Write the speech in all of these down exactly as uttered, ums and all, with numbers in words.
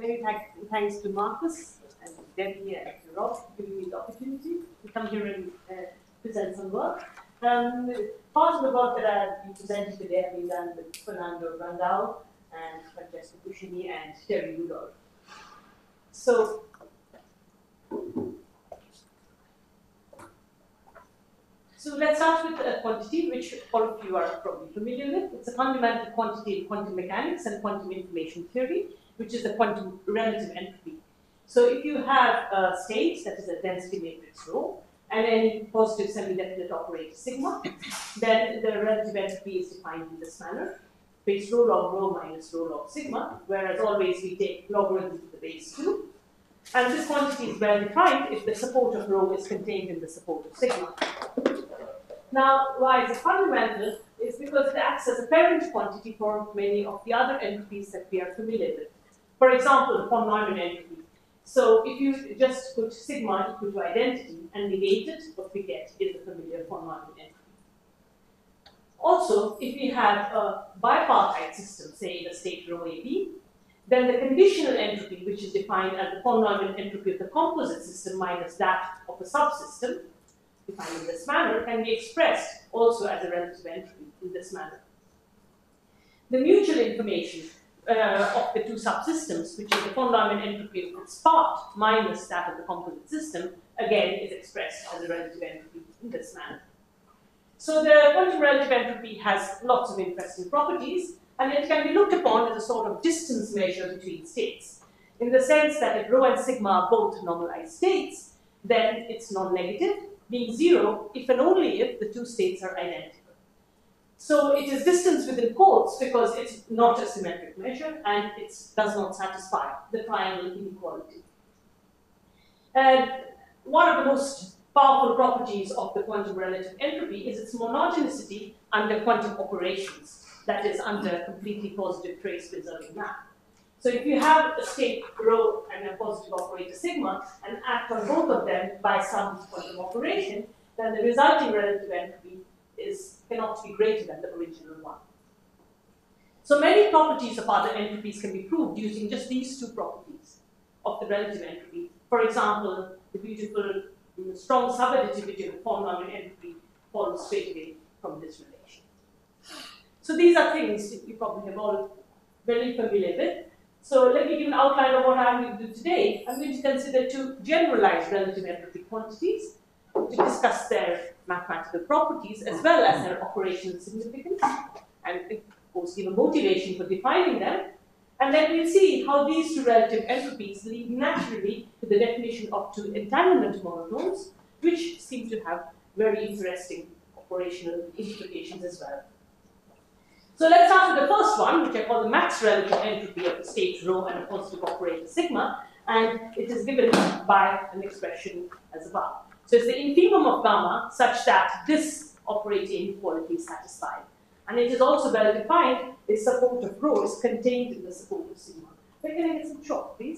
many th thanks to Marcus and Debbie and Rob for giving me the opportunity to come here and uh, present some work. Um, part of the work that I've been presenting today have been done with Fernando Brandao and Francesco Buscini and Terry Rudolph. So, So let's start with a quantity which all of you are probably familiar with. It's a fundamental quantity in quantum mechanics and quantum information theory, which is the quantum relative entropy. So if you have a state, that is a density matrix rho, and any positive semi-definite operator sigma, then the relative entropy is defined in this manner. Base rho log rho minus rho log sigma, whereas always we take logarithm to the base two. And this quantity is well defined if the support of rho is contained in the support of sigma. Now, why is it fundamental? Is because it acts as a parent quantity for many of the other entities that we are familiar with. For example, the von Neumann entropy. So if you just put sigma equal to identity and negate it, what we get is the familiar von Neumann entropy. Also, if we have a bipartite system, say in the state rho A B, then the conditional entropy, which is defined as the von Neumann entropy of the composite system minus that of a subsystem, defined in this manner, can be expressed also as a relative entropy in this manner. The mutual information uh, of the two subsystems, which is the von Neumann entropy of its part minus that of the composite system, again is expressed as a relative entropy in this manner. So the quantum relative entropy has lots of interesting properties, and it can be looked upon as a sort of distance measure between states, in the sense that if rho and sigma are both normalized states, then it's non-negative, being zero if and only if the two states are identical. So it is distance within quotes because it's not a symmetric measure and it does not satisfy the triangle inequality. And one of the most powerful properties of the quantum relative entropy is its monogenicity under quantum operations, that is, under completely positive trace preserving map. So if you have a state rho and a positive operator sigma and act on both of them by some quantum operation, then the resulting relative entropy is, cannot be greater than the original one. So many properties of other entropies can be proved using just these two properties of the relative entropy. For example, the beautiful strong subadditivity of the von Neumann entropy follows straight away from this relation. So these are things that you probably have all very familiar with. So let me give an outline of what I'm going to do today. I'm going to consider two generalized relative entropy quantities to discuss their mathematical properties as well as their operational significance, and of course give a motivation for defining them. And then we'll see how these two relative entropies lead naturally to the definition of two entanglement monotones, which seem to have very interesting operational implications as well. So let's start with the first one, which I call the max relative entropy of the state rho and a positive operator sigma, and it is given by an expression as above. So it's the infimum of gamma such that this operator inequality is satisfied. And it is also well defined, the support of rho is contained in the support of sigma. But can I get some chalk, please?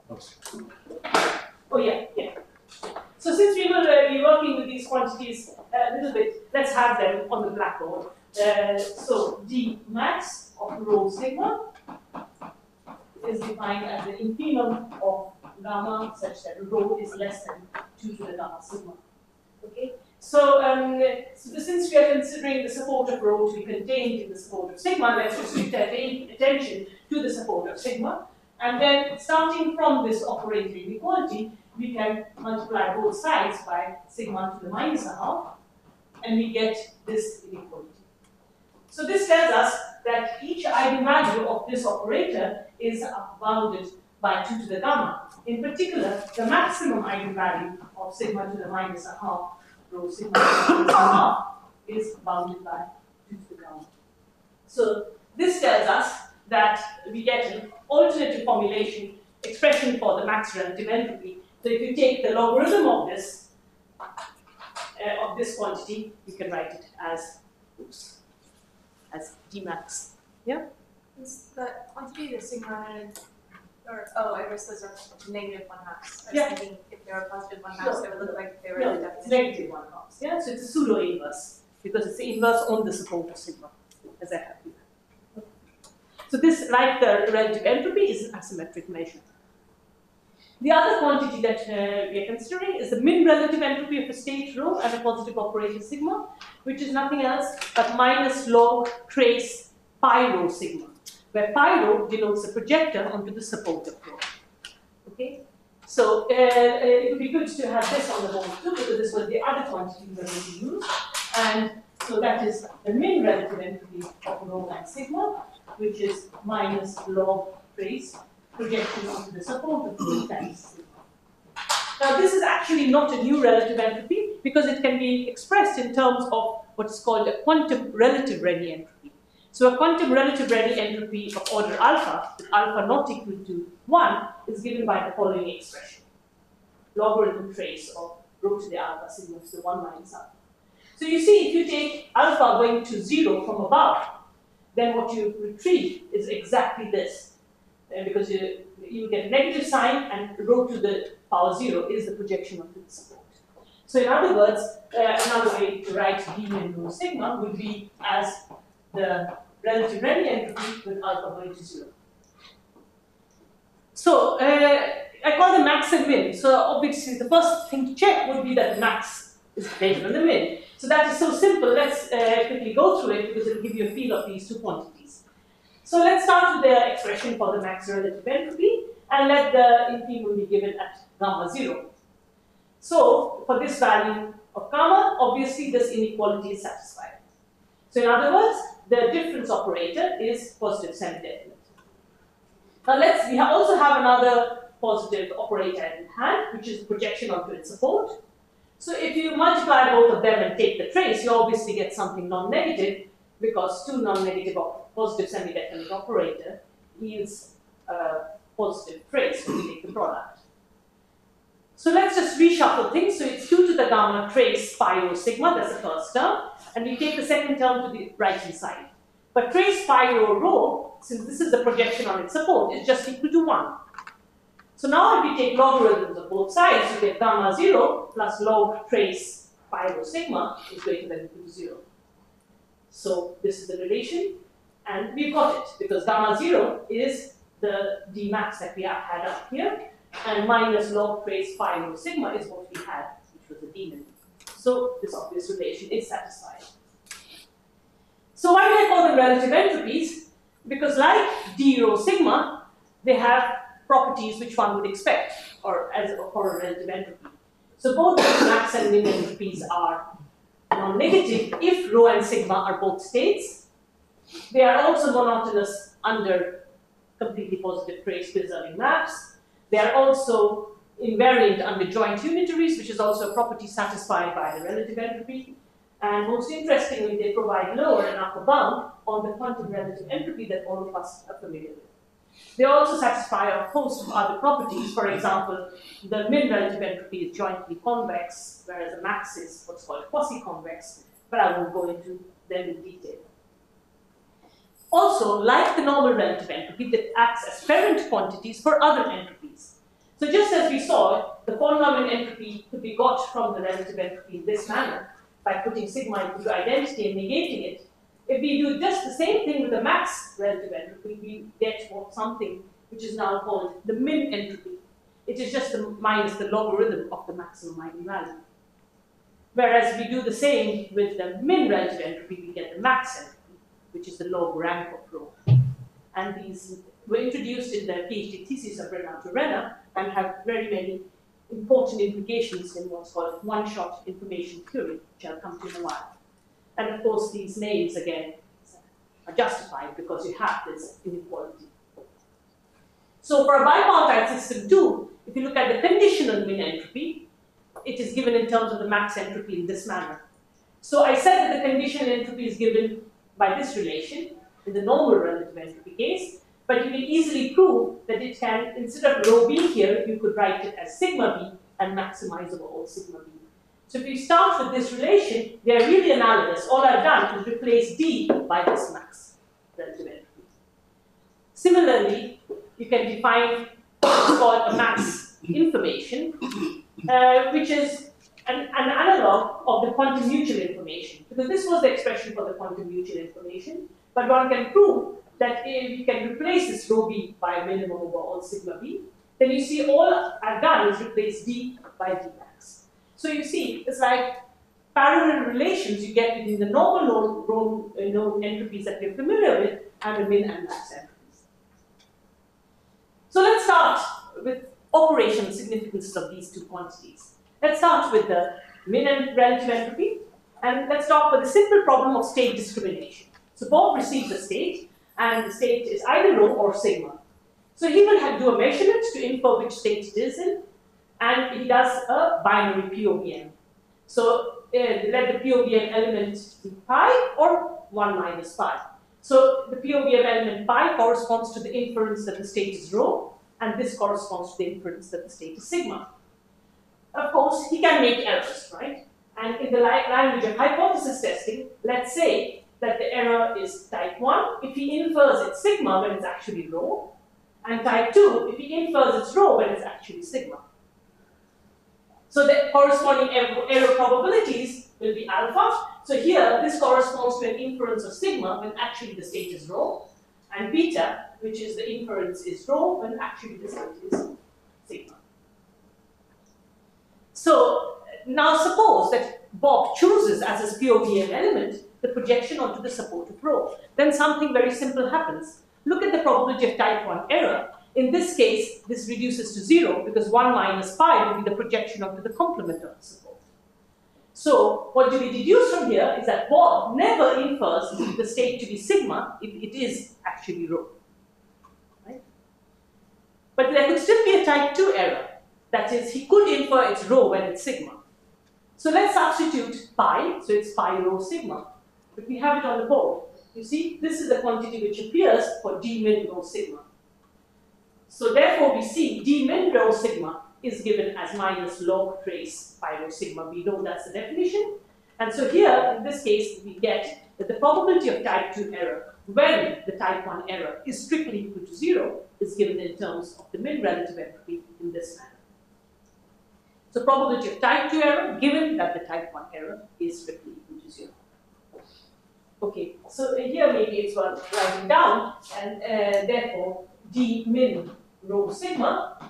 Oh yeah, yeah. So since we will uh, be working with these quantities a little bit, let's have them on the blackboard. Uh, so d max of rho sigma is defined as the infimum of gamma such that rho is less than two to the gamma sigma. Okay. So, um, so since we are considering the support of rho to be contained in the support of sigma, let's restrict our attention to the support of sigma. And then starting from this operator inequality, we can multiply both sides by sigma to the minus a half, and we get this inequality. So this tells us that each eigenvalue of this operator is bounded by two to the gamma. In particular, the maximum eigenvalue of sigma to the minus a half rho sigma to the minus a half is bounded by two to the gamma. So this tells us that we get an alternative formulation expression for the max relative entropy. So if you take the logarithm of this uh, of this quantity, you can write it as oops, as d max. Yeah? Is the quantity the sigma and, or oh, I guess those are negative one halves. I was yeah. thinking if they were positive one halves, no, they would look like they were no, the definition. It's negative one halves. Yeah, so it's a pseudo inverse because it's the inverse on the support of sigma, as I have here. So this, like the relative entropy, is an asymmetric measure. The other quantity that uh, we are considering is the min relative entropy of a state rho and a positive operator sigma, which is nothing else but minus log trace pi rho sigma, where pi rho denotes the projector onto the support of rho. Okay? So uh, it would be good to have this on the board too, because this was the other quantity we were going to use. And so that is the min relative entropy of rho and sigma, which is minus log trace projection onto the support of rho times sigma. Now this is actually not a new relative entropy because it can be expressed in terms of what is called a quantum relative Renyi entropy. So a quantum relative Renyi entropy of order alpha, with alpha not equal to one, is given by the following expression. Logarithm trace of rho to the alpha sigma to the one minus alpha. So you see, if you take alpha going to zero from above, then what you retrieve is exactly this. Uh, because you, you get a negative sign and rho to the power zero is the projection of the support. So in other words, uh, another way to write d min rho sigma would be as the relative Renyi entropy with alpha going to zero. So uh, I call them max and min. So obviously the first thing to check would be that the max is greater than the min. So that is so simple. Let's uh, quickly go through it because it will give you a feel of these two quantities. So let's start with the expression for the max relative entropy and let the infimum be given at gamma zero. So for this value of gamma, obviously this inequality is satisfied. So in other words, the difference operator is positive semi-definite. Now let's, we have also have another positive operator in hand, which is projection onto its support. So if you multiply both of them and take the trace, you obviously get something non-negative because two non-negative positive semi-definite operator yields a positive trace when you take the product. So let's just reshuffle things. So it's two to the gamma trace pi rho sigma, that's the first term, and we take the second term to the right-hand side. But trace pi rho rho, since this is the projection on its support, is just equal to one. So now if we take logarithms of both sides, you get gamma zero plus log trace pi rho sigma is greater than or equal to zero. So this is the relation, and we've got it because gamma zero is the d max that we have had up here, and minus log trace pi rho sigma is what we had, which was the d min. So this obvious relation is satisfied. So why do I call them relative entropies? Because like d rho sigma, they have properties which one would expect, or as for a relative entropy. So both max and min entropies are non-negative if rho and sigma are both states. They are also monotonous under completely positive trace preserving maps. They are also invariant under joint unitaries, which is also a property satisfied by the relative entropy. And most interestingly, they provide lower and upper bound on the quantum relative entropy that all of us are familiar with. They also satisfy a host of other properties. For example, the min relative entropy is jointly convex, whereas the max is what's called quasi-convex, but I won't go into them in detail. Also, like the normal relative entropy, that acts as parent quantities for other entropies. So just as we saw, the polynomial entropy could be got from the relative entropy in this manner by putting sigma into identity and negating it. If we do just the same thing with the max relative entropy, we get something which is now called the min entropy. It is just the minus the logarithm of the maximum eigenvalue. Whereas we do the same with the min relative entropy, we get the max entropy, which is the log rank of rho. And these were introduced in the PhD thesis of Renato Renner and have very many important implications in what's called one-shot information theory, which I'll come to in a while. And of course, these names, again, are justified because you have this inequality. So for a bipartite system too, if you look at the conditional min entropy, it is given in terms of the max entropy in this manner. So I said that the conditional entropy is given by this relation in the normal relative entropy case, but you can easily prove that it can, instead of rho being here, you could write it as sigma b and maximize over all sigma b. So if you start with this relation, they are really analogous. All I've done is replace d by this max relative entropy. Similarly, you can define what's called a max information, uh, which is an, an analog of the quantum mutual information. Because this was the expression for the quantum mutual information, but one can prove that if you can replace this rho b by a minimum over all sigma b, then you see all I've done is replace d by d max. So you see, it's like parallel relations you get between the normal node, node, uh, node entropies that we're familiar with and the min and max entropies. So let's start with operational significances of these two quantities. Let's start with the min and relative entropy, and let's start with the simple problem of state discrimination. So Bob receives a state, and the state is either rho or sigma. So he will have to do a measurement to infer which state it is in, and he does a binary P O V M. So uh, let the P O V M element be pi or one minus pi. So the P O V M element pi corresponds to the inference that the state is rho, and this corresponds to the inference that the state is sigma. Of course, he can make errors, right? And in the language of hypothesis testing, let's say that the error is type one if he infers it's sigma when it's actually rho, and type two if he infers it's rho when it's actually sigma. So the corresponding error probabilities will be alpha. So here, this corresponds to an inference of sigma when actually the state is rho, and beta, which is the inference is rho when actually the state is sigma. So now suppose that Bob chooses as his P O V M element the projection onto the support of rho. Then something very simple happens. Look at the probability of type one error. In this case, this reduces to zero because one minus pi will be the projection onto the complement of the support. So what do we deduce from here is that Bob never infers the state to be sigma if it is actually rho. Right? But there could still be a type two error. That is, he could infer it's rho when it's sigma. So let's substitute pi, so it's pi rho sigma. But we have it on the board. You see, this is the quantity which appears for d min rho sigma. So therefore, we see d min rho sigma is given as minus log trace pi rho sigma. We know that's the definition. And so here, in this case, we get that the probability of type two error when the type one error is strictly equal to zero is given in terms of the min relative entropy in this manner. So probability of type two error given that the type one error is strictly equal to zero. Okay, so here maybe it's worth writing down, and uh, therefore d min rho sigma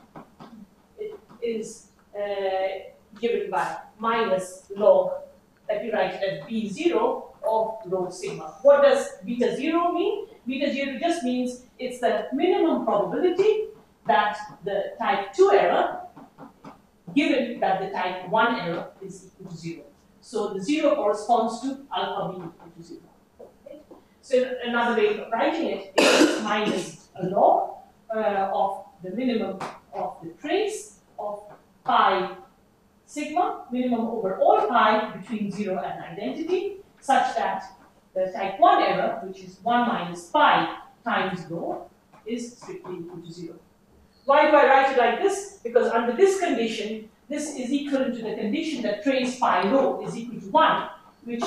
is uh, given by minus log, that we write it as b zero of rho sigma. What does beta zero mean? Beta zero just means it's the minimum probability that the type two error, given that the type one error is equal to zero. So the zero corresponds to alpha b equal to zero. Okay? So another way of writing it is minus a log uh, of the minimum of the trace of pi sigma, minimum over all pi between zero and identity, such that the type one error, which is one minus pi times rho, is strictly equal to zero. Why do I write it like this? Because under this condition, this is equivalent to the condition that trace pi rho is equal to one, which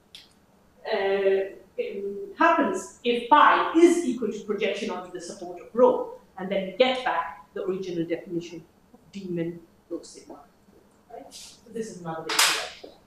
uh, happens if pi is equal to projection onto the support of rho, and then we get back the original definition of d min rho sigma. Right? So this is another way to write it.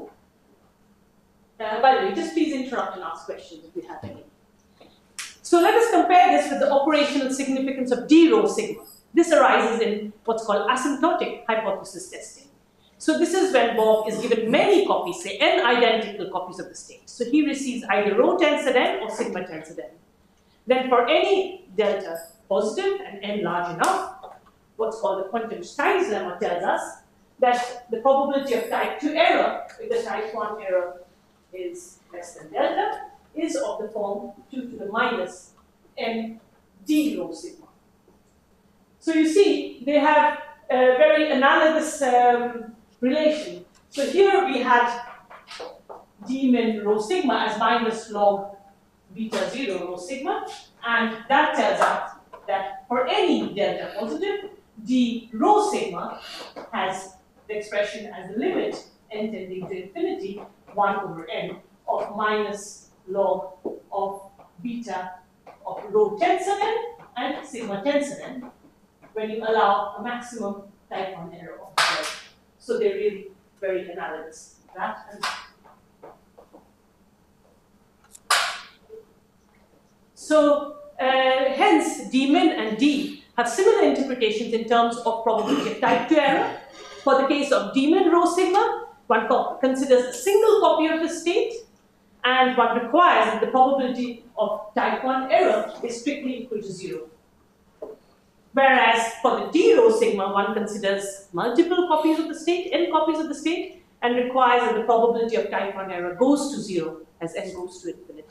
Uh, by the way, just please interrupt and ask questions if you have any. So let us compare this with the operational significance of d rho sigma. This arises in what's called asymptotic hypothesis testing. So this is when Bob is given many copies, say n identical copies of the state. So he receives either rho tensor n or sigma tensor n. Then for any delta positive and n large enough, what's called the quantum Stein's lemma tells us that the probability of type two error, if the type one error is less than delta, is of the form two to the minus m d rho sigma. So you see, they have a very analogous um, relation. So here we had d min rho sigma as minus log beta zero rho sigma, and that tells us that for any delta positive, d rho sigma has the expression as the limit n tending to infinity, one over n of minus log of beta of rho tensor n and sigma tensor n, when you allow a maximum type one error of zero. So they're really very analogous. That and So uh, hence D min and D have similar interpretations in terms of probability of type two error. For the case of D min rho sigma, one considers a single copy of the state, and one requires that the probability of type one error is strictly equal to zero. Whereas for the D rho sigma, one considers multiple copies of the state, n copies of the state, and requires that the probability of type one error goes to zero as n goes to infinity.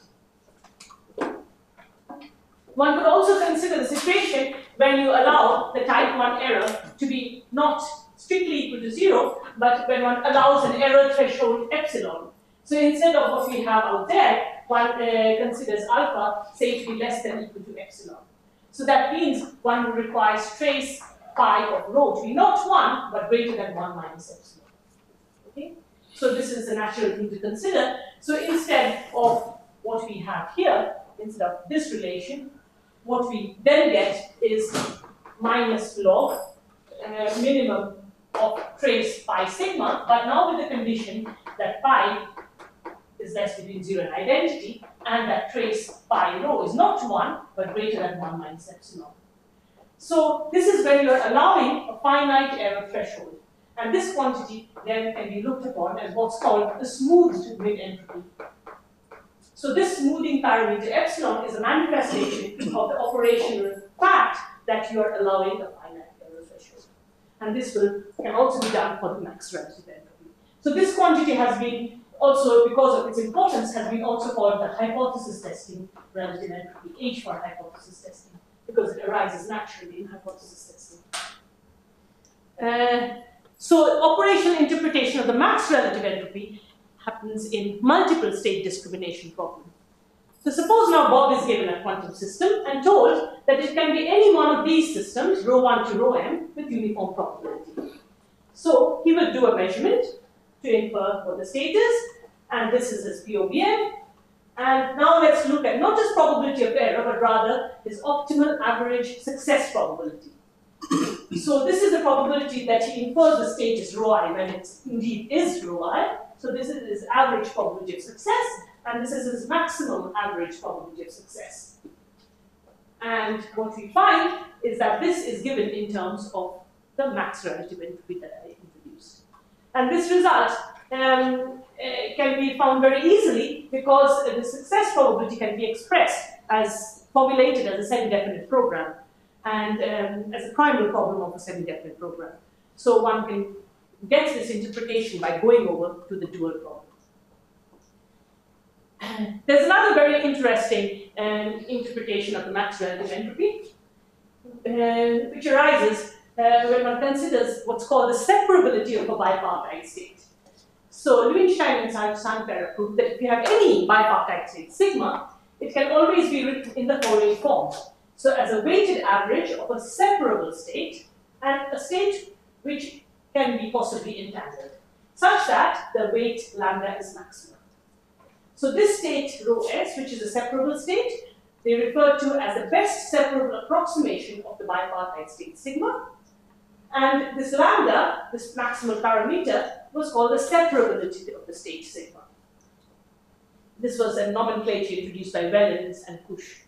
One could also consider the situation when you allow the type one error to be not strictly equal to zero, but when one allows an error threshold epsilon. So instead of what we have out there, one uh, considers alpha, say, to be less than or equal to epsilon. So that means one requires trace pi of rho to be not one, but greater than one minus epsilon. Okay? So this is a natural thing to consider. So instead of what we have here, instead of this relation, what we then get is minus log uh, minimum of trace pi sigma, but now with the condition that pi is less between zero and identity, and that trace pi rho is not one, but greater than one minus epsilon. So this is when you are allowing a finite error threshold. And this quantity then can be looked upon as what's called the smoothed mid-entropy. So this smoothing parameter epsilon is a manifestation of the operational fact that you are allowing a finite error threshold. And this will, can also be done for the max relative entropy. So this quantity has been also, because of its importance, has been also called the hypothesis testing relative entropy, H for hypothesis testing, because it arises naturally in hypothesis testing. Uh, so operational interpretation of the max relative entropy happens in multiple state discrimination problem. So suppose now Bob is given a quantum system and told that it can be any one of these systems, rho one to rho m, with uniform probability. So he will do a measurement to infer what the state is, and this is his P O V M. And now let's look at not just probability of error, but rather his optimal average success probability. So this is the probability that he infers the state is rho I when it indeed is rho I. So this is his average probability of success, and this is his maximum average probability of success. And what we find is that this is given in terms of the max relative entropy that I introduced. And this result um, uh, can be found very easily because the success probability can be expressed as formulated as a semi-definite program and um, as a primal problem of a semi-definite program. So one can get this interpretation by going over to the dual problem. There's another very interesting um, interpretation of the max relative entropy, uh, which arises uh, when one considers what's called the separability of a bipartite state. So Lewinstein and Sandberg proved that if you have any bipartite state sigma, it can always be written in the following form. So as a weighted average of a separable state and a state which can be possibly entangled, such that the weight lambda is maximum. So this state, rho s, which is a separable state, they refer to as the best separable approximation of the bipartite state sigma. And this lambda, this maximal parameter, was called the separability of the state sigma. This was a nomenclature introduced by Wellens and Kusch.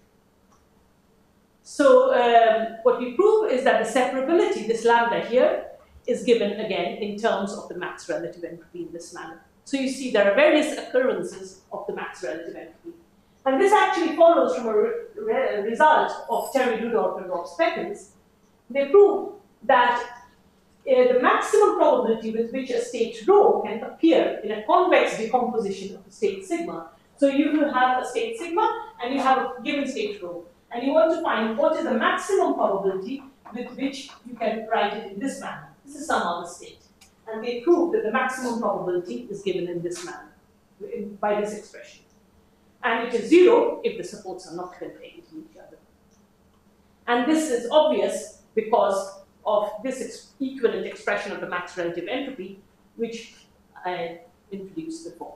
So um, what we prove is that the separability, this lambda here, is given again in terms of the max relative entropy in this manner. So you see there are various occurrences of the max relative entropy. And this actually follows from a re re result of Terry Rudolph and Rob Speckens. They prove that uh, the maximum probability with which a state rho can appear in a convex decomposition of a state sigma. So you will have a state sigma and you have a given state rho. And you want to find what is the maximum probability with which you can write it in this manner. This is some other state. And they prove that the maximum probability is given in this manner, in, by this expression. And it is zero if the supports are not contained in each other. And this is obvious because of this ex equivalent expression of the max relative entropy, which I introduced before.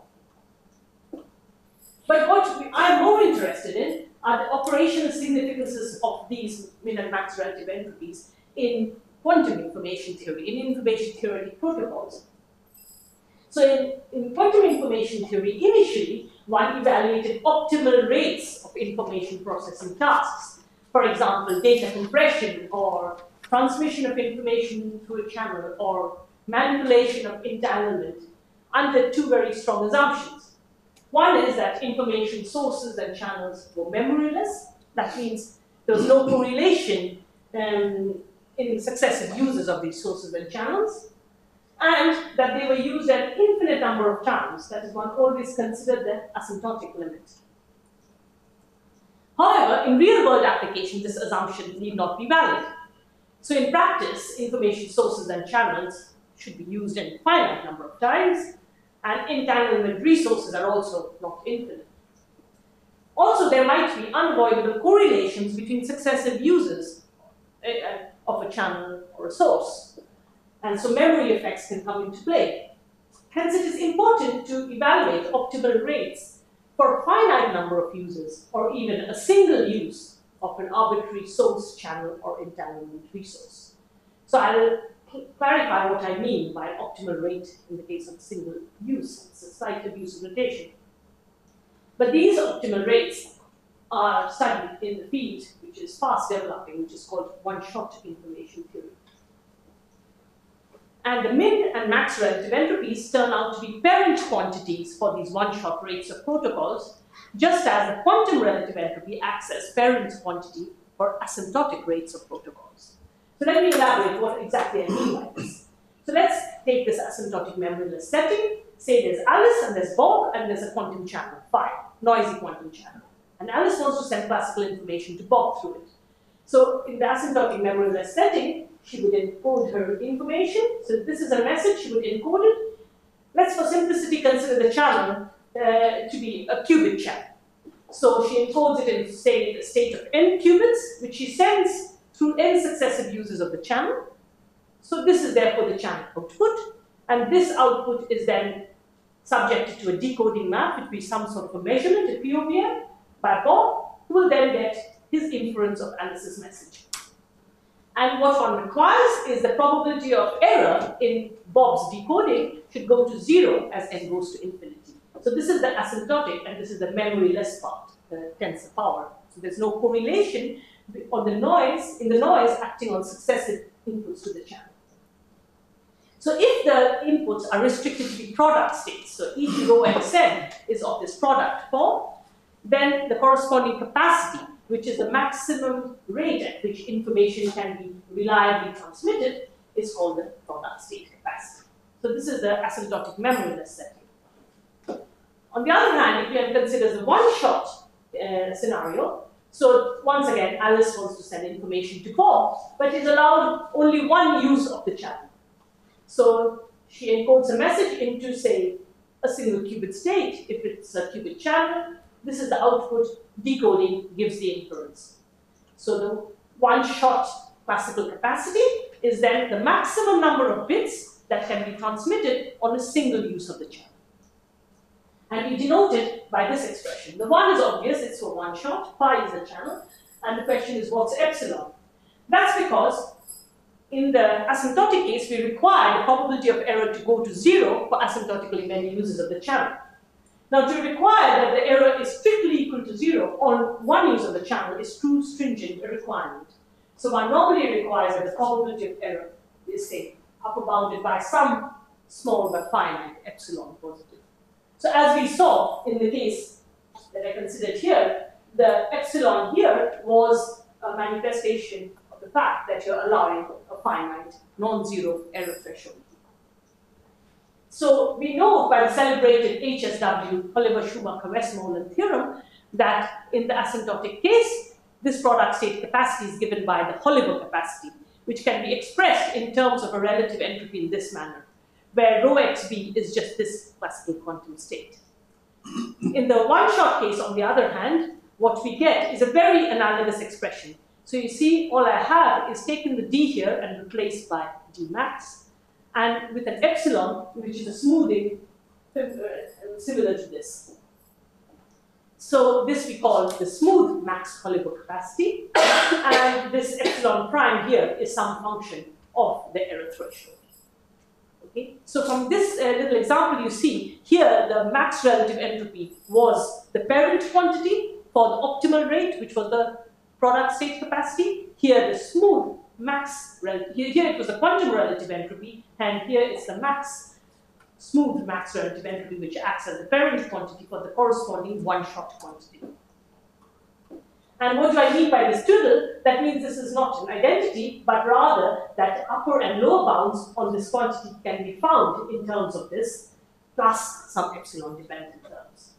But what we, I'm more interested in are the operational significances of these min and max relative entropies in quantum information theory, in information theory protocols. So in, in quantum information theory, initially, one evaluated optimal rates of information processing tasks. For example, data compression or transmission of information through a channel or manipulation of entanglement under two very strong assumptions. One is that information sources and channels were memoryless. That means there was no correlation um, in successive uses of these sources and channels, and that they were used an infinite number of times. That is, one always considered the asymptotic limit. However, in real-world application, this assumption need not be valid. So in practice, information sources and channels should be used in a finite number of times, and entanglement resources are also not infinite. Also, there might be unavoidable correlations between successive uses of a channel or a source. And so memory effects can come into play. Hence, it is important to evaluate optimal rates for a finite number of uses, or even a single use of an arbitrary source, channel, or entanglement resource. So I'll clarify what I mean by optimal rate in the case of single use. It's a slight abuse of notation. But these optimal rates are studied in the field which is fast developing, which is called one-shot information theory. And the min and max relative entropies turn out to be parent quantities for these one-shot rates of protocols, just as the quantum relative entropy acts as parent quantity for asymptotic rates of protocols. So let me elaborate what exactly I mean by this. So let's take this asymptotic memoryless setting. Say there's Alice and there's Bob and there's a quantum channel, phi, noisy quantum channel. And Alice wants to send classical information to Bob through it. So in the asymptotic memoryless setting, she would encode her information. So this is a message, she would encode it. Let's for simplicity consider the channel uh, to be a qubit channel. So she encodes it in, say, the state of n qubits, which she sends through n successive uses of the channel. So this is therefore the channel output. And this output is then subjected to a decoding map, which would be some sort of a measurement, a P O V M, by Bob, who will then get his inference of Alice's message. And what one requires is the probability of error in Bob's decoding should go to zero as n goes to infinity. So this is the asymptotic, and this is the memoryless part, the tensor power. So there's no correlation on the noise, in the noise acting on successive inputs to the channel. So if the inputs are restricted to be product states, so each rho xn is of this product form, then the corresponding capacity, which is the maximum rate at which information can be reliably transmitted, is called the product state capacity. So this is the asymptotic memoryless setting. On the other hand, if we consider the one-shot uh, scenario, so once again, Alice wants to send information to Bob, but is allowed only one use of the channel. So she encodes a message into, say, a single qubit state. If it's a qubit channel, this is the output. Decoding gives the inference. So the one-shot classical capacity is then the maximum number of bits that can be transmitted on a single use of the channel. And we denote it by this expression. The one is obvious, it's for one shot, pi is the channel, and the question is what's epsilon? That's because in the asymptotic case, we require the probability of error to go to zero for asymptotically many uses of the channel. Now, to require that the error is strictly equal to zero on one use of the channel is too stringent a requirement. So one normally requires that the probability of error is, say, upper bounded by some small but finite epsilon positive. So as we saw in the case that I considered here, the epsilon here was a manifestation of the fact that you're allowing a finite non-zero error threshold. So we know by the celebrated H S W, Holliver-Schumacher-Westmoreland theorem, that in the asymptotic case, this product state capacity is given by the Holliver capacity, which can be expressed in terms of a relative entropy in this manner, where rho xb is just this classical quantum state. In the one-shot case, on the other hand, what we get is a very analogous expression. So you see, all I have is taken the d here and replaced by d max, and with an epsilon, which is a smoothing uh, similar to this. So this we call the smooth max Holliver capacity, and this epsilon prime here is some function of the error threshold. Okay? So from this uh, little example you see, here the max relative entropy was the parent quantity for the optimal rate, which was the product state capacity. Here the smooth max, here, here it was the quantum relative entropy, and here it's the max, smooth max relative entropy, which acts as the parent quantity for the corresponding one-shot quantity. And what do I mean by this doodle? That means this is not an identity, but rather that upper and lower bounds on this quantity can be found in terms of this, plus some epsilon dependent terms.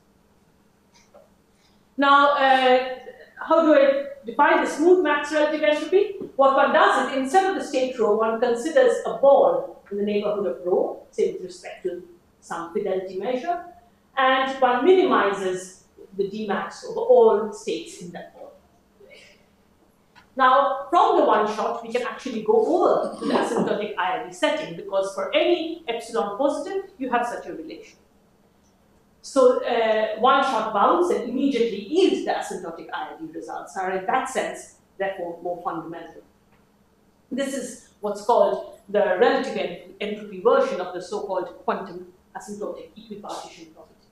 Now, uh, how do I define the smooth max relative entropy? What one does is, instead of the state rho, one considers a ball in the neighborhood of rho, say with respect to some fidelity measure, and one minimizes the D max over all states in that ball. Now, from the one shot, we can actually go over to the asymptotic I I D setting, because for any epsilon positive, you have such a relation. So uh, one-shot bounds that immediately yield the asymptotic I I D results are in that sense, therefore, more fundamental. This is what's called the relative ent entropy version of the so-called quantum asymptotic equipartition property.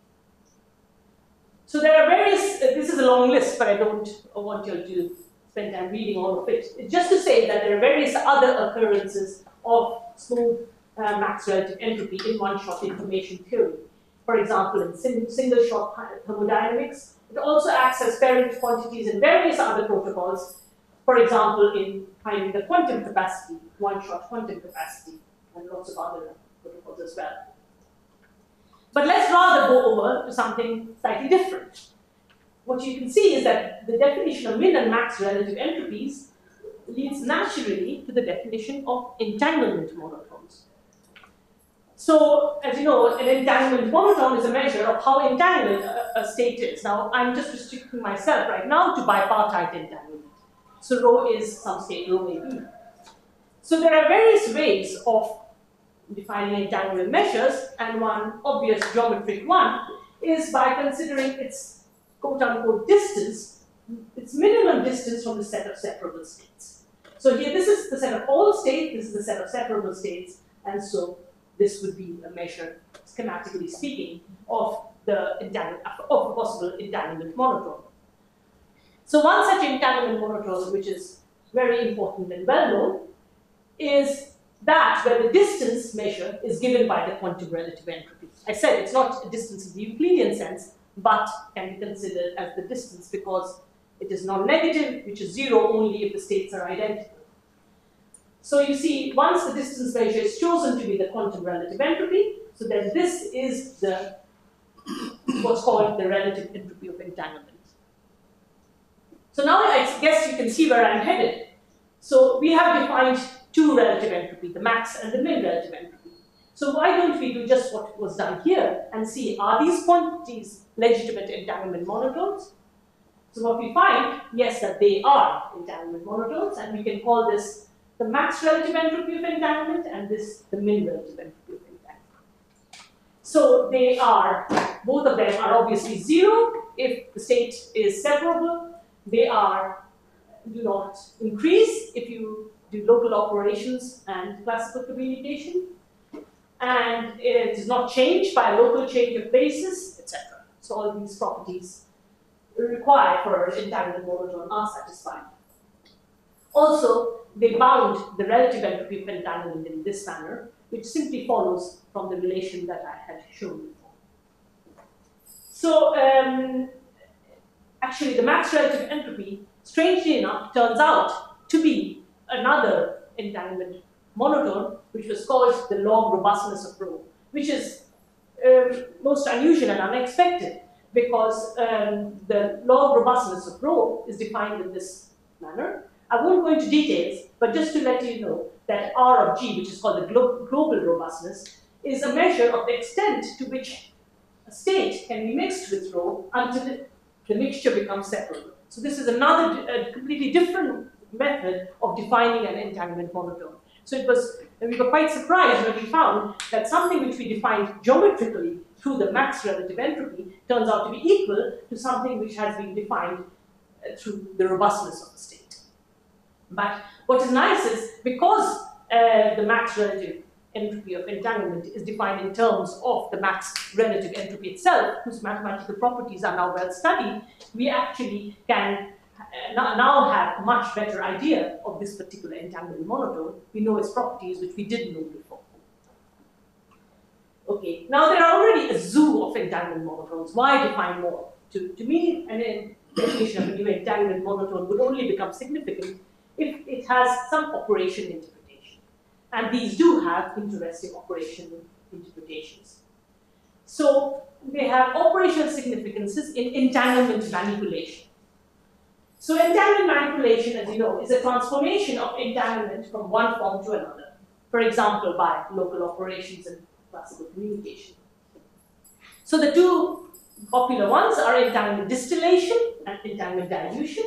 So there are various, uh, this is a long list, but I don't want you to spend time reading all of it. It's just to say that there are various other occurrences of smooth uh, max relative entropy in one-shot information theory. For example, in single-shot thermodynamics, it also acts as parent quantities in various other protocols. For example, in finding the quantum capacity, one-shot quantum capacity, and lots of other protocols as well. But let's rather go over to something slightly different. What you can see is that the definition of min and max relative entropies leads naturally to the definition of entanglement monotones. So, as you know, an entanglement monotone is a measure of how entangled a, a state is. Now, I'm just restricting myself right now to bipartite entanglement. So, rho is some state, rho A B. So, there are various ways of defining entanglement measures, and one obvious geometric one is by considering its quote-unquote distance, its minimum distance from the set of separable states. So here, this is the set of all states, this is the set of separable states, and so this would be a measure, schematically speaking, of the entanglement, of a possible entanglement monotone. So one such entanglement monotone, which is very important and well known, is that where the distance measure is given by the quantum relative entropy. I said it's not a distance in the Euclidean sense, but can be considered as the distance because it is non-negative, which is zero only if the states are identical. So you see, once the distance measure is chosen to be the quantum relative entropy, so then this is the what's called the relative entropy of entanglement. So now I guess you can see where I'm headed. So we have defined two relative entropy, the max and the min relative entropy. So why don't we do just what was done here and see, are these quantities legitimate entanglement monotones? So what we find, yes, that they are entanglement monotones, and we can call this the max relative entropy of entanglement and this the min relative entropy of entanglement. So they are, both of them are obviously zero if the state is separable. They are, do not increase if you do local operations and classical communication. And it is not changed by a local change of basis, et cetera. So all these properties required for entanglement monotone are satisfied. Also, they bound the relative entropy of entanglement in this manner, which simply follows from the relation that I had shown before. So, um, actually, the max relative entropy, strangely enough, turns out to be another entanglement monotone, which was called the log robustness of rho, which is um, most unusual and unexpected because um, the log robustness of rho is defined in this manner. I won't go into details, but just to let you know that R of G, which is called the glo global robustness, is a measure of the extent to which a state can be mixed with rho until it, the mixture becomes separable. So this is another uh, completely different method of defining an entanglement monotone. So it was, we were quite surprised when we found that something which we defined geometrically through the max relative entropy turns out to be equal to something which has been defined uh, through the robustness of the state. But what is nice is because uh, the max relative entropy of entanglement is defined in terms of the max relative entropy itself, whose mathematical properties are now well studied, we actually can now have a much better idea of this particular entanglement monotone. We know its properties, which we didn't know before. Okay, now there are already a zoo of entanglement monotones. Why define more? To, to me, an definition of a new entanglement monotone would only become significant if it has some operation interpretation. And these do have interesting operational interpretations. So they have operational significances in entanglement manipulation. So entanglement manipulation, as you know, is a transformation of entanglement from one form to another. For example, by local operations and classical communication. So the two popular ones are entanglement distillation and entanglement dilution.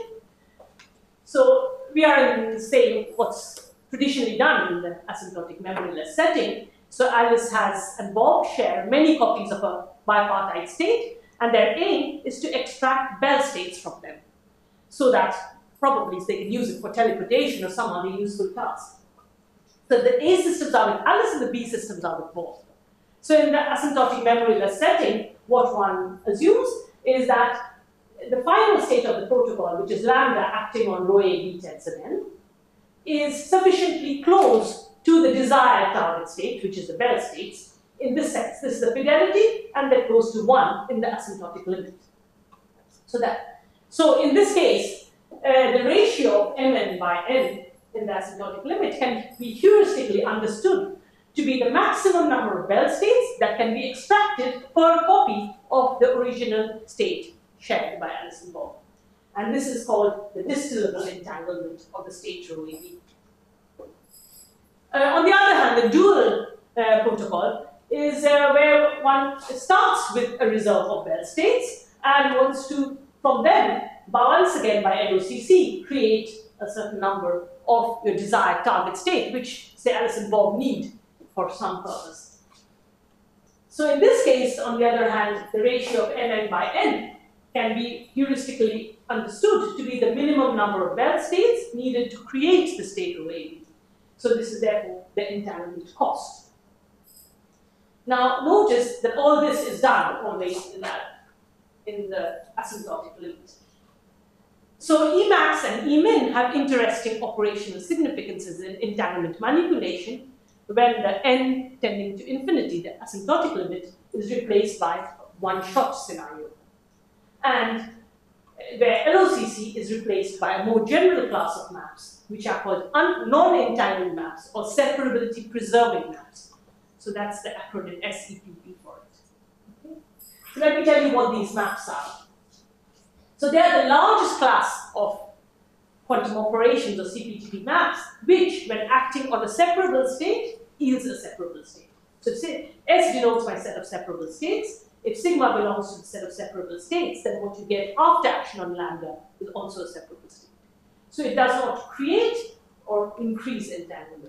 So we are saying what's traditionally done in the asymptotic memoryless setting. So Alice has and Bob share many copies of a bipartite state, and their aim is to extract Bell states from them, so that probably they can use it for teleportation or some other useful task. So the A systems are with Alice and the B systems are with Bob. So in the asymptotic memoryless setting, what one assumes is that the final state of the protocol, which is lambda acting on rho A B tensor n, is sufficiently close to the desired target state, which is the Bell states, in this sense. This is the fidelity, and that goes to one in the asymptotic limit. So that, so in this case, uh, the ratio of mn by n in the asymptotic limit can be heuristically understood to be the maximum number of Bell states that can be extracted per copy of the original state shared by Alice and Bob. And this is called the distillable entanglement of the state rho A B. Uh, on the other hand, the dual uh, protocol is uh, where one starts with a reserve of Bell states and wants to, from them, once again by L O C C, create a certain number of your desired target state, which, say, Alice and Bob need for some purpose. So in this case, on the other hand, the ratio of mn by n can be heuristically understood to be the minimum number of Bell states needed to create the state rho A B. So this is therefore the entanglement cost. Now notice that all this is done always in, that, in the asymptotic limit. So Emax and Emin have interesting operational significances in entanglement manipulation when the n tending to infinity, the asymptotic limit, is replaced by one-shot scenario. And where L O C C is replaced by a more general class of maps, which are called non-entangled maps or separability preserving maps. So that's the acronym S E P P for it. Okay? So let me tell you what these maps are. So they are the largest class of quantum operations or C P T P maps, which, when acting on a separable state, yields a separable state. So say S denotes my set of separable states. If sigma belongs to the set of separable states, then what you get after action on lambda is also a separable state. So it does not create or increase entanglement.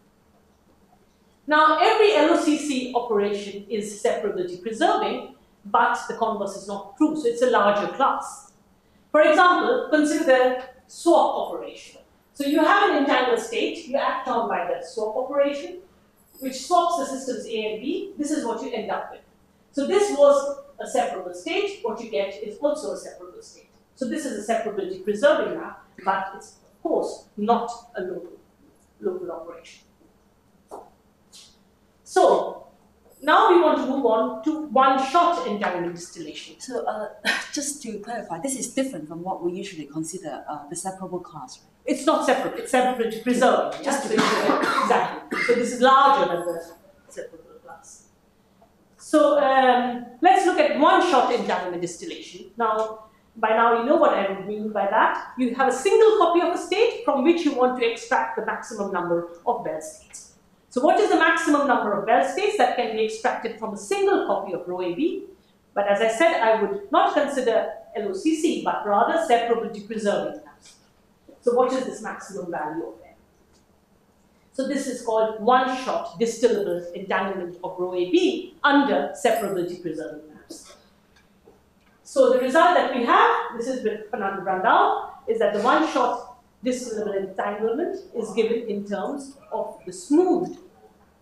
Now, every L O C C operation is separability preserving, but the converse is not true, so it's a larger class. For example, consider the swap operation. So you have an entangled state, you act on by the swap operation, which swaps the systems A and B. This is what you end up with. So this was a separable state. What you get is also a separable state. So this is a separability preserving map, but it's, of course, not a local, local operation. So now we want to move on to one-shot entanglement distillation. So uh, just to clarify, this is different from what we usually consider uh, the separable class, right? It's not separate, it's separability preserving. Just to be clear. Exactly. So this is larger than the separable class. So um, let's look at one-shot entanglement distillation. Now, by now you know what I mean by that. You have a single copy of a state from which you want to extract the maximum number of Bell states. So what is the maximum number of Bell states that can be extracted from a single copy of rho A B? But as I said, I would not consider L O C C, but rather separability preserving maps. So what is this maximum value of n? So this is called one-shot distillable entanglement of rho A B under separability preserving maps. So the result that we have, this is with Fernando Brandão, is that the one-shot distillable entanglement is given in terms of the smoothed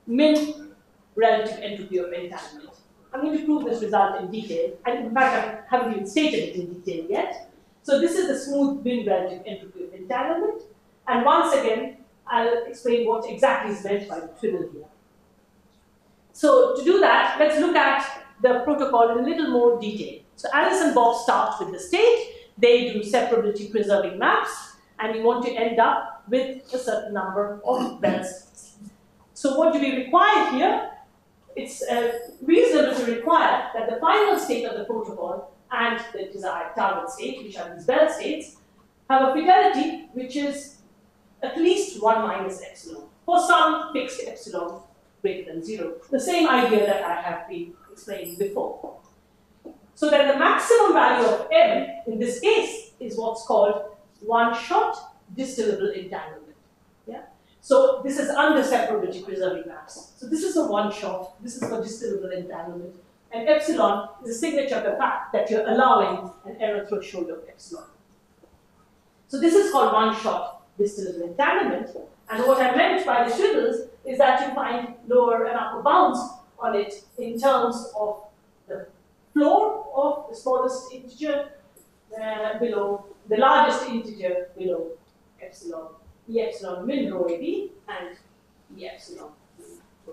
min relative entropy of entanglement. I'm going to prove this result in detail, and in fact, I haven't even stated it in detail yet. So this is the smooth min relative entropy of entanglement, and once again, I'll explain what exactly is meant by the twiddle here. So to do that, let's look at the protocol in a little more detail. So Alice and Bob start with the state, they do separability preserving maps, and we want to end up with a certain number of bells. So what do we require here? It's uh, reasonable to require that the final state of the protocol and the desired target state, which are these bell states, have a fidelity which is at least one minus epsilon, for some fixed epsilon greater than zero. The same idea that I have been explaining before. So then the maximum value of M, in this case, is what's called one-shot distillable entanglement. Yeah? So this is under separability preserving maps. So this is a one-shot, this is for distillable entanglement. And epsilon is a signature of the fact that you're allowing an error threshold of epsilon. So this is called one-shot distillable entanglement. And what I meant by the twiddles is that you find lower and upper bounds on it in terms of the floor of the smallest integer uh, below, the largest integer below epsilon, E epsilon min rho A B and E epsilon min rho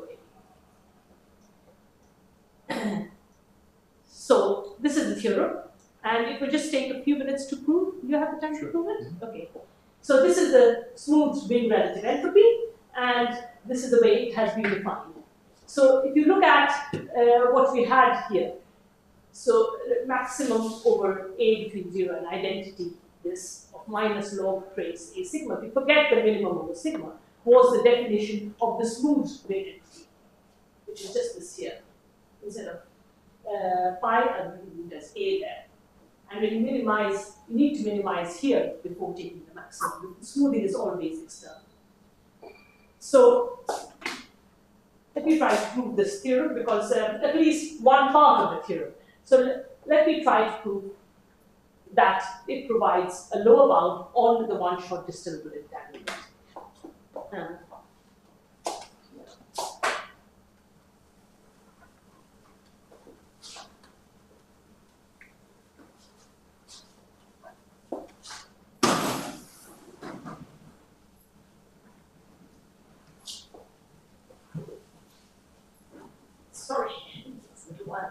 A B. So this is the theorem, and it will just take a few minutes to prove. You have the time Sure. to prove it? Okay. So this is the smooth min relative entropy, and this is the way it has been defined. So if you look at uh, what we had here, so maximum over A between zero and identity, this of minus log trace A sigma, if you forget the minimum over sigma, was the definition of the smooth min entropy, which is just this here, instead of uh, pi, and there's A there. And when you minimize, you need to minimize here before taking the maximum. The smoothing is always external. So let me try to prove this theorem, because uh, at least one part of the theorem. So let, let me try to prove that it provides a lower bound on the one-shot distillable entanglement. Um, Sorry, it's a little while.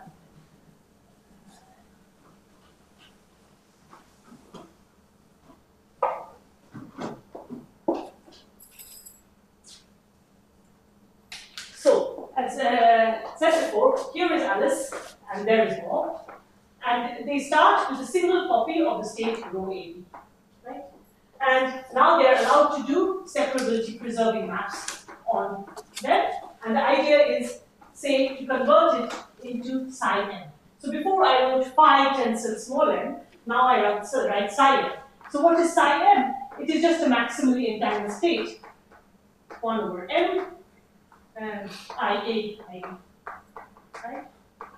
So, as uh, said before, here is Alice, and there is Bob, and they start with a single copy of the state rho A B, right? And now they are allowed to do separability preserving maps on them, and the idea is, say, to convert it into psi m. So before I wrote phi tensor small m, now I write, so write psi m. So what is psi m? It is just a maximally entangled state, one over m, and I A, I B, right?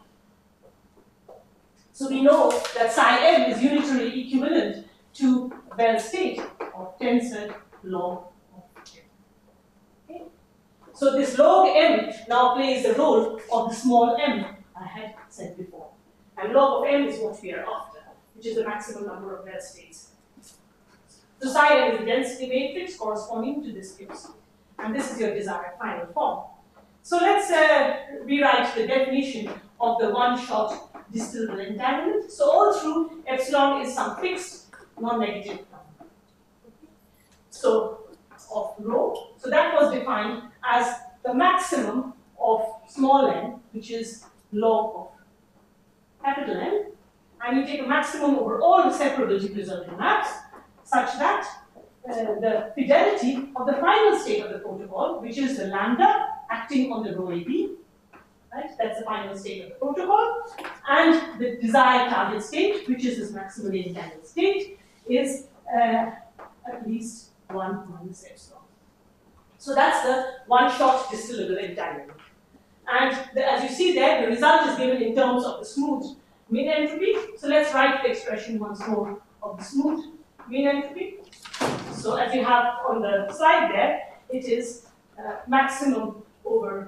So we know that psi m is unitarily equivalent to a Bell state of tensor log of m. Okay? So this log m now plays the role of the small m I had said before. And log of m is what we are after, which is the maximum number of Bell states. So psi m is the density matrix corresponding to this given state. And this is your desired final form. So let's uh, rewrite the definition of the one-shot distillable entanglement. So all through, epsilon is some fixed, non-negative number. So of rho. So that was defined as the maximum of small n, which is log of capital N. And you take a maximum over all the separability preserving maps, such that uh, the fidelity of the final state of the protocol, which is the lambda acting on the rho A B, right? That's the final state of the protocol. And the desired target state, which is this maximally entangled state, is uh, at least one minus epsilon. So that's the one-shot distillable entanglement. And the, as you see there, the result is given in terms of the smooth min entropy. So let's write the expression once more of the smooth min entropy. So as you have on the slide there, it is uh, maximum over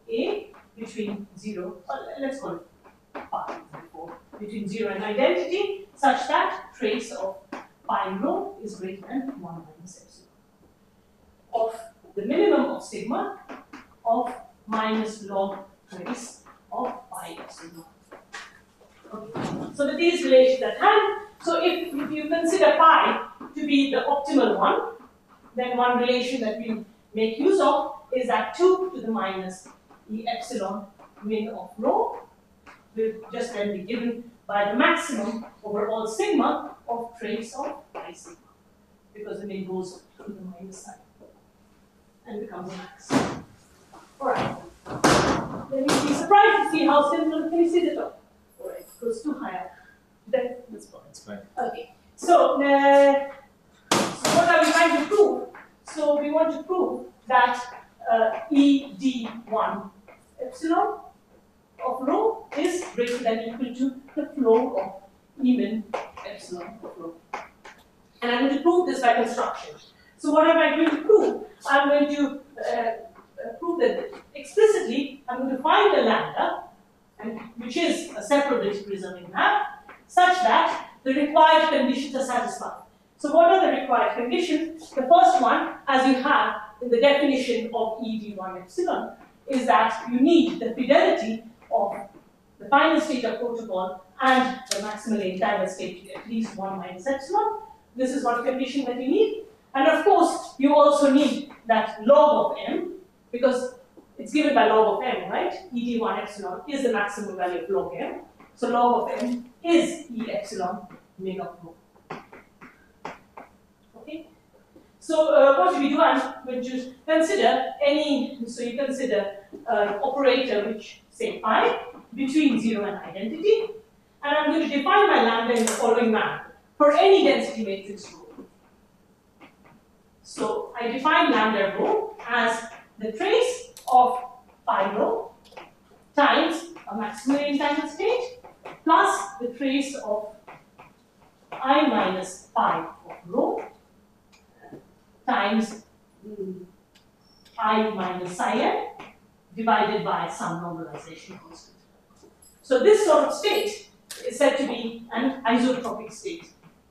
A between zero, or let's call it pi before, between zero and identity, such that trace of pi rho is greater than one minus epsilon. Of the minimum of sigma of minus log trace of pi epsilon. Okay. So with these relations at hand, so if, if you consider pi to be the optimal one, then one relation that we make use of is that two to the minus e epsilon min of rho will just then be given by the maximum over all sigma of trace of pi sigma, because the min goes to the minus sign and becomes a max. Alright. Then you'll be surprised to see how simple can you see the top. Alright, it goes too high up. Then That's fine. That's fine. okay. So, uh, so what are we trying to prove? So we want to prove that uh, E d one epsilon of rho is greater than or equal to the flow of E min epsilon of rho. And I'm going to prove this by construction. So what am I going to prove? I'm going to uh, prove that explicitly I'm going to find a lambda, and which is a separability preserving map, such that the required conditions are satisfied. So what are the required conditions? The first one, as you have in the definition of E d one epsilon, is that you need the fidelity of the final state of protocol and the maximally entangled state to at least one minus epsilon. This is one condition that you need. And of course, you also need that log of m, because it's given by log of m, right? E d one epsilon is the maximum value of log m. So log of m is E epsilon min of rho. Okay? So uh, what do we do? I'm going to consider any, so you consider an operator which, say, pi, between zero and identity, and I'm going to define my lambda in the following manner for any density matrix rho. So I define lambda rho as the trace of pi rho times a maximally entangled state plus the trace of I minus pi of rho times mm, I minus psi n divided by some normalization constant. So this sort of state is said to be an isotropic state.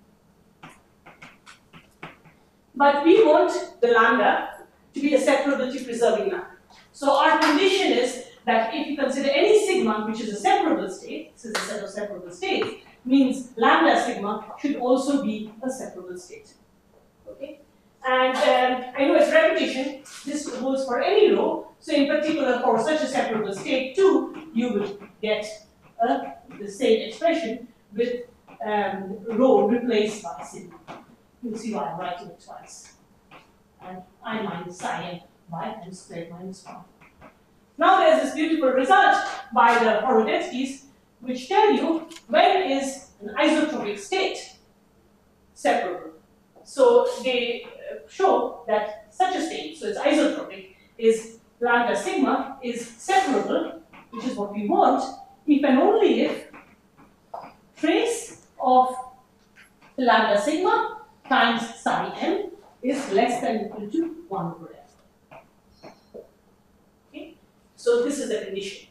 But we want the lambda to be a separability preserving lambda. So our condition is that if you consider any sigma, which is a separable state, this is a set of separable states, means lambda sigma should also be a separable state. Okay? And um, I know it's repetition, this holds for any rho, so in particular for such a separable state too, you will get uh, the same expression with um, rho replaced by sigma. You'll see why I'm writing it twice. And I minus psi n by m squared minus one. Now there's this beautiful result by the Horodetzkys which tell you when is an isotropic state separable. So they show that such a state, so it's isotropic, is lambda sigma is separable, which is what we want, if and only if trace of lambda sigma times psi m is less than or equal to one over m. Okay? So this is the condition.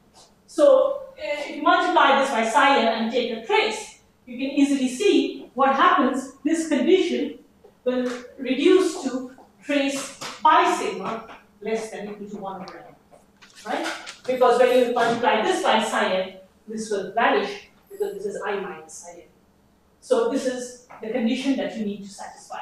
So uh, if you multiply this by psi n and take a trace, you can easily see what happens. This condition will reduce to trace pi sigma less than or equal to one over m. Right? Because when you multiply this by psi n, this will vanish because this is I minus psi n. So this is the condition that you need to satisfy.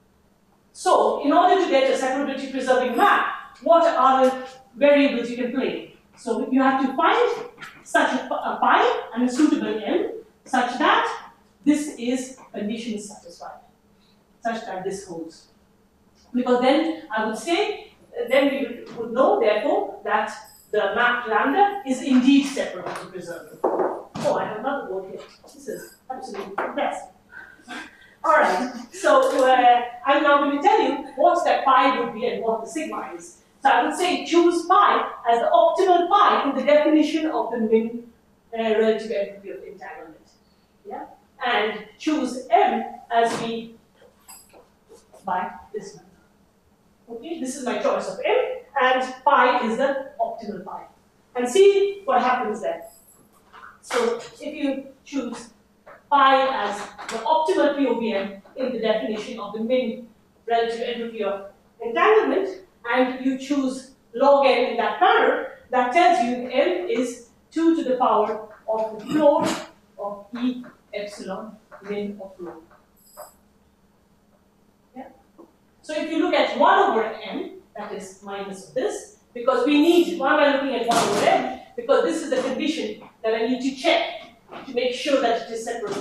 So in order to get a separability preserving map, what are the variables you can play? So you have to find such a, a pi and a suitable m such that this is condition satisfied, such that this holds. Because then I would say, then we would know therefore that the map lambda is indeed separability preserving. Oh, I have another word here. This is absolutely fantastic. Alright, so uh, I'm now going to tell you what that pi would be and what the sigma is. So I would say choose pi as the optimal pi in the definition of the min uh, relative entropy of entanglement. Yeah? And choose m as the by this number. Okay, this is my choice of m, and pi is the optimal. optimal pi. And see what happens then. So if you choose pi as the optimal P O V M in the definition of the min relative entropy of entanglement, and you choose log n in that manner, that tells you m is two to the power of the floor of E epsilon min of rho. Yeah? So if you look at one over n, that is minus of this, because we need, why am I looking at one over n? Because this is the condition that I need to check to make sure that it is separable.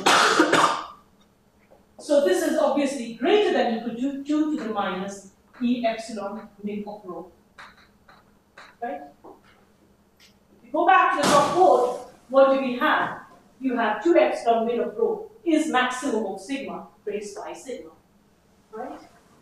So this is obviously greater than equal to two to the minus E epsilon min of rho. Right? If you go back to the top board, what do we have? You have two epsilon min of rho is maximum of sigma raised by sigma. Right?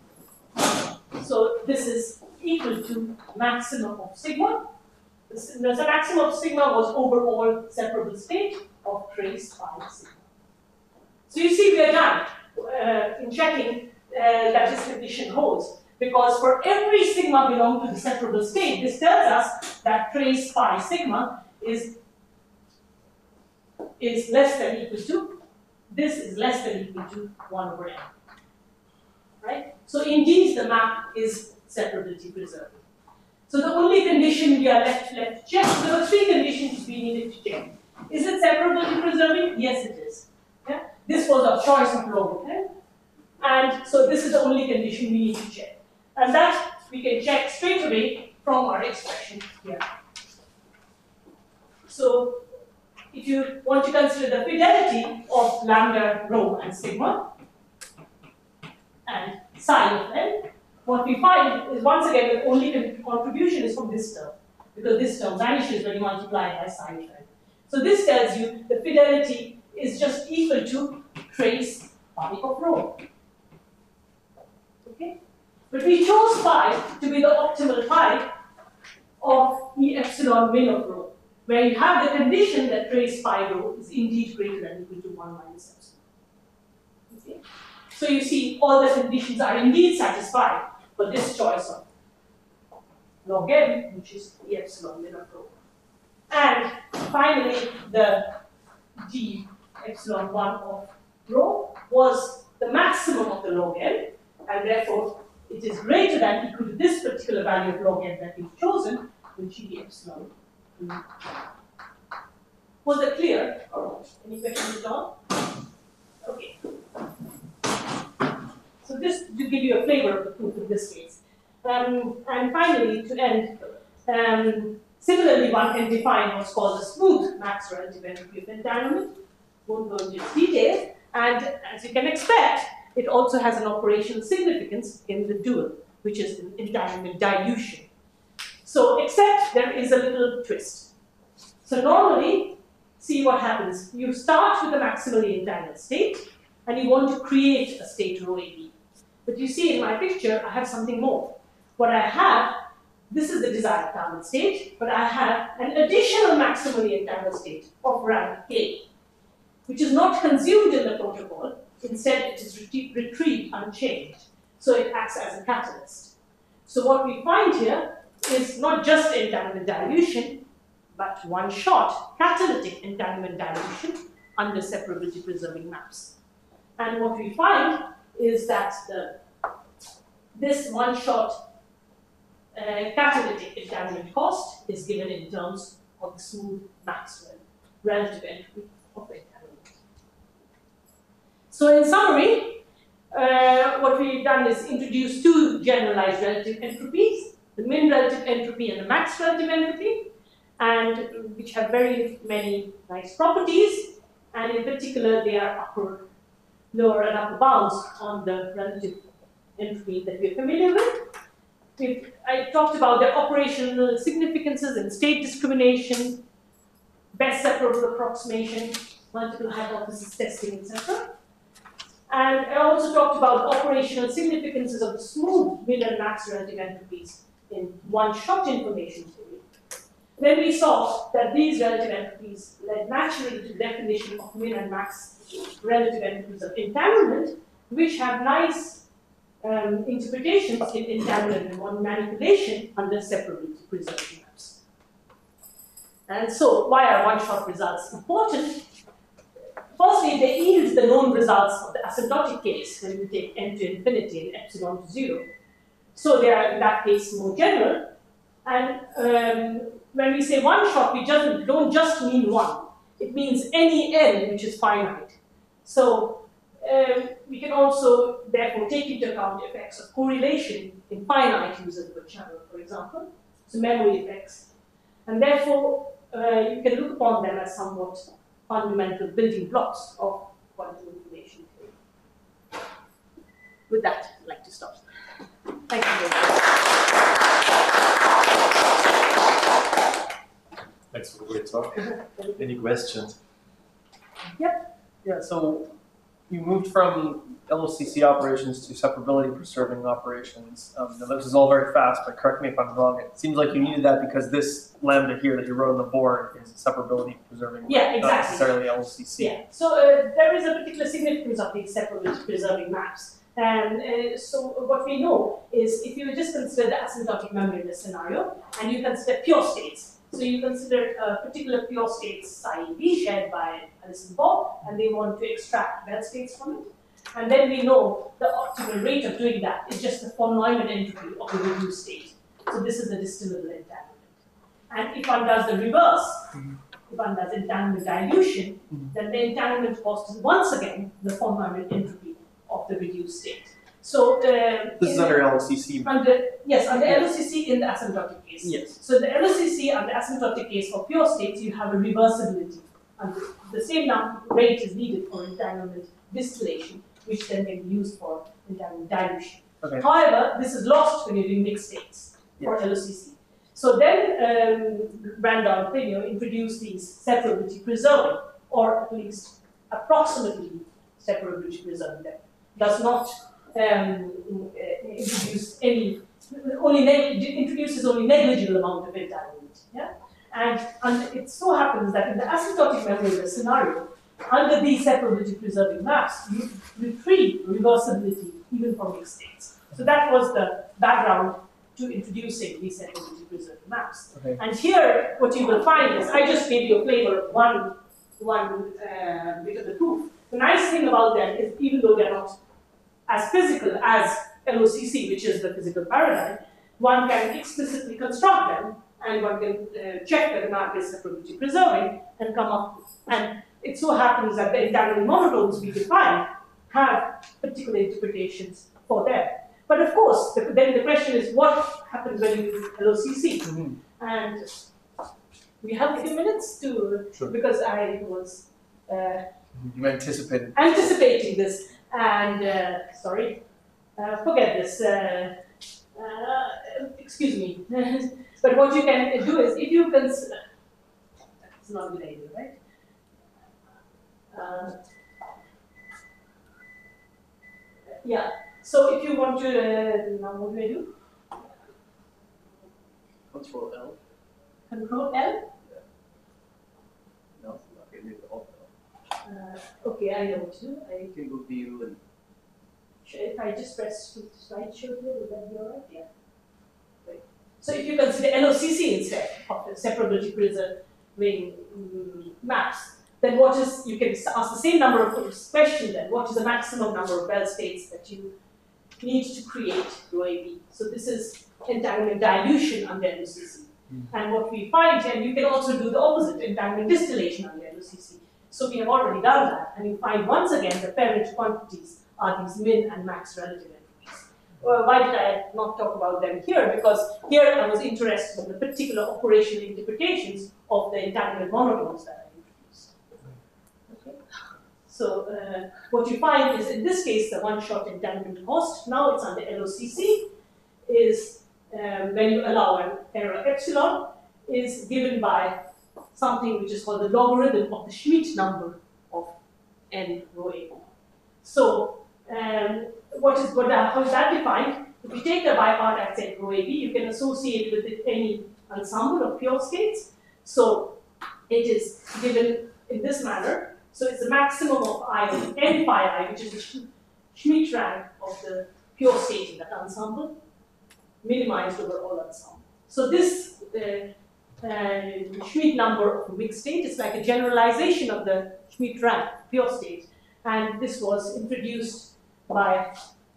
So this is equal to maximum of sigma. The, the maximum of sigma was overall separable state of trace by sigma. So you see we are done uh, in checking uh, that this condition holds. Because for every sigma belong to the separable state, this tells us that trace pi sigma is, is less than equal to, this is less than equal to one over n. Right? So indeed the map is separability preserving. So the only condition we are left, left to check, there were three conditions we needed to check. Is it separability preserving? Yes, it is. Yeah? This was our choice of log of n. And so this is the only condition we need to check. And that we can check straight away from our expression here. So if you want to consider the fidelity of lambda, rho, and sigma, and psi of n, what we find is once again the only con contribution is from this term, because this term vanishes when you multiply it by psi of n. So this tells you the fidelity is just equal to trace pi of rho. Okay? But we chose pi to be the optimal pi of E epsilon min of rho, where you have the condition that trace pi rho is indeed greater than equal to one minus epsilon. Okay? So you see all the conditions are indeed satisfied for this choice of log n, which is E epsilon min of rho. And finally, the d epsilon one of rho was the maximum of the log n, and therefore it is greater than equal to this particular value of log n that we've chosen, which is epsilon. Was that clear? Any questions at all? Okay. So this to give you a flavor of the proof in this case. Um, and finally, to end, um, similarly, one can define what's called a smooth max relative entropy of entanglement. Won't go into its details. And as you can expect, it also has an operational significance in the dual, which is an entanglement dilution. So, except there is a little twist. So normally, see what happens. You start with a maximally entangled state, and you want to create a state rho A B. But you see in my picture, I have something more. What I have, this is the desired entangled state, but I have an additional maximally entangled state of rank K, which is not consumed in the protocol. Instead, it is ret retrieved unchanged. So it acts as a catalyst. So what we find here is not just entanglement dilution, but one-shot catalytic entanglement dilution under separability preserving maps. And what we find is that the, this one-shot uh, catalytic entanglement cost is given in terms of the smooth Maxwell relative entropy of entanglement. So in summary, uh, what we've done is introduce two generalized relative entropies, the min relative entropy and the max relative entropy, and which have very many nice properties, and in particular they are upper, lower and upper bounds on the relative entropy that we're familiar with. We've, I talked about their operational significances in state discrimination, best separable approximation, multiple hypothesis testing, et cetera. And I also talked about the operational significances of the smooth min and max relative entropies in one-shot information theory. Then we saw that these relative entropies led naturally to the definition of min and max relative entropies of entanglement, which have nice um, interpretations in entanglement and manipulation under separability preserving maps. And so, why are one-shot results important? Firstly, they yield the known results of the asymptotic case when you take n to infinity and epsilon to zero. So they are, in that case, more general. And um, when we say one-shot, we just, don't just mean one. It means any n which is finite. So um, we can also, therefore, take into account the effects of correlation in finite users of a channel, for example. So memory effects. And therefore, uh, you can look upon them as somewhat fundamental building blocks of quantum information theory. With that, I'd like to stop. Thank you very much. Thanks for the great talk. Any questions? Yep. Yeah, so you moved from L O C C operations to separability preserving operations. Um, now this is all very fast, but correct me if I'm wrong. It seems like you needed that because this lambda here that you wrote on the board is separability preserving, Yeah, not exactly. necessarily L O C C. Yeah, so uh, there is a particular significance of these separability preserving maps. And uh, so what we know is if you just consider the asymptotic memory in this scenario, and you consider pure states. So you consider a particular pure state psi B shared by Alice and Bob, and they want to extract Bell states from it. And then we know the optimal rate of doing that is just the von Neumann entropy of the reduced state. So this is the distillable entanglement. And if one does the reverse, mm-hmm. if one does entanglement dilution, mm-hmm. then the entanglement cost is once again the von Neumann entropy of the reduced state. So uh, this is under L O C C. Under, yes, under L O C C in the asymptotic case. Yes. So the L O C C and the asymptotic case for pure states, you have a reversibility. And the same number rate is needed for entanglement distillation, which then can be used for entanglement dilution. Okay. However, this is lost when you're doing mixed states yes. for L O C C. So then um, Randall and Pinho introduced these separability preserving, or at least approximately separability preserving them. Does not um, introduce any, only introduces only negligible amount of entanglement. Yeah? And, and it so happens that in the asymptotic memory of the scenario, under these separability preserving maps, you retrieve reversibility even for mixed states. So that was the background to introducing these separability preserving maps. Okay. And here, what you will find is, I just gave you a flavor of one, one uh, bit of the proof. The nice thing about them is, even though they're not as physical as L O C C, which is the physical paradigm, one can explicitly construct them, and one can uh, check that the map is separability preserving and come up. And it so happens that the entanglement monotones we define have particular interpretations for them. But of course, the, then the question is, what happens when you use L O C C? Mm-hmm. And we have a few minutes to, sure. because I was uh, you anticipated anticipating this. And uh, sorry, uh, forget this. Uh, uh, excuse me. But what you can do is, if you consider, it's not a good idea, right? Uh, yeah. So if you want to, uh, now what do I do? Control L. Control L. Yeah. No, okay, leave the Alt L. Uh, okay, I know what to do. I can go view and. If I just press slideshow here, would that be alright? Yeah. Right. So if you consider L O C C instead of the separability preserving um, maps, then what is, you can ask the same number of questions then, what is the maximum number of Bell states that you need to create rho A B? So this is entanglement dilution under L O C C. Mm. And what we find, and you can also do the opposite, entanglement distillation under L O C C. So we have already done that, and you find once again the parent quantities are these min and max relative entropy. Well, why did I not talk about them here? Because here I was interested in the particular operational interpretations of the entanglement monotones that I introduced. Okay. So uh, what you find is, in this case, the one-shot entanglement cost, now it's under L O C C, is um, when you allow an error epsilon, is given by something which is called the logarithm of the Schmidt number of n rho A. So um, what is what how is that defined? If you take the bipart accent rho A B, you can associate with it any ensemble of pure states. So it is given in this manner. So it's the maximum of I of n phi I, which is the Schmidt rank of the pure state in that ensemble, minimized over all ensemble. So this uh, uh, Schmidt number of a mixed state. It's like a generalization of the Schmidt rank, pure state. And this was introduced by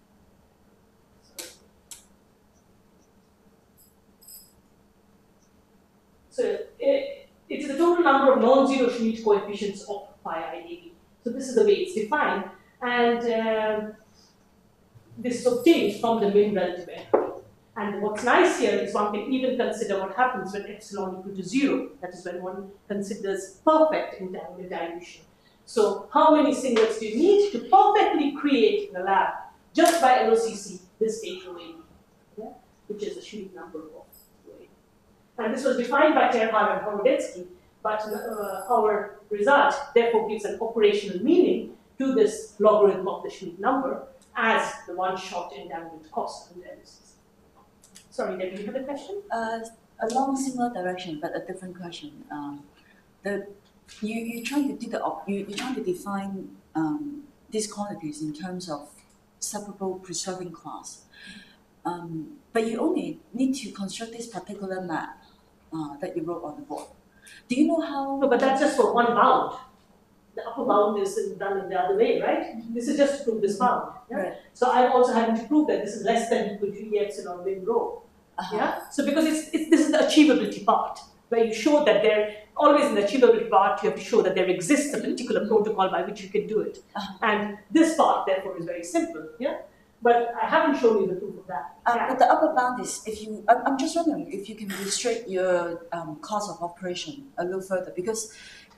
so it, it is the total number of non-zero Schmidt coefficients of phi I A B. So this is the way it's defined, and um, this is obtained from the mean relative entropy. And what's nice here is one can even consider what happens when epsilon equal to zero. That is when one considers perfect entanglement dilution. So how many singlets do you need to perfectly create in the lab just by L O C C this state rho A B, yeah? Which is the Schmidt number of rho A B. And this was defined by Terhar and Horodetsky, but uh, our result therefore gives an operational meaning to this logarithm of the Schmidt number as the one-shot entanglement cost under L O C C. Sorry, Debbie, you have a question? Uh, along similar direction, but a different question. Um, the you you trying to do the op- you you trying to define um, these quantities in terms of separable preserving class, um, but you only need to construct this particular map uh, that you wrote on the board. Do you know how? No, but that's just for one bound. The upper bound is done in the other way, right? This is just to prove this bound. Yeah? Right. So I'm also having to prove that this is less than equal to E epsilon win rho. Uh-huh. Yeah. So because it's, it's this is the achievability part where you show that there always in the achievability part you have to show that there exists a particular protocol by which you can do it, Uh-huh. and this part therefore is very simple. Yeah. But I haven't shown you the proof of that. Uh, Yeah. but the upper bound is if you. I'm, I'm just wondering if you can restrict your um, cost of operation a little further, because